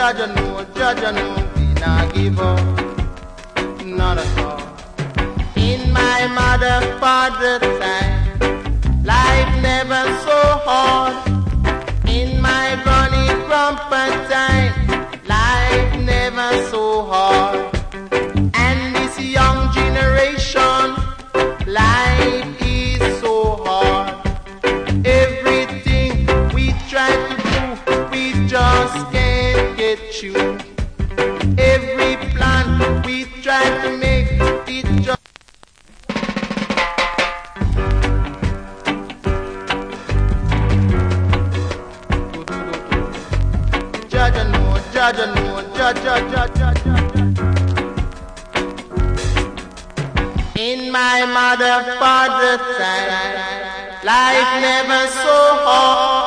Jaja know, we not give up, not at all. In my mother, father time, life never so hard. In my bunny grandpa time, life never so hard. And this young generation, life is so hard. Everything we try to do, we just can't get through. Every plan we try to make, it just Jaja know, in my mother, father time, life never so hard.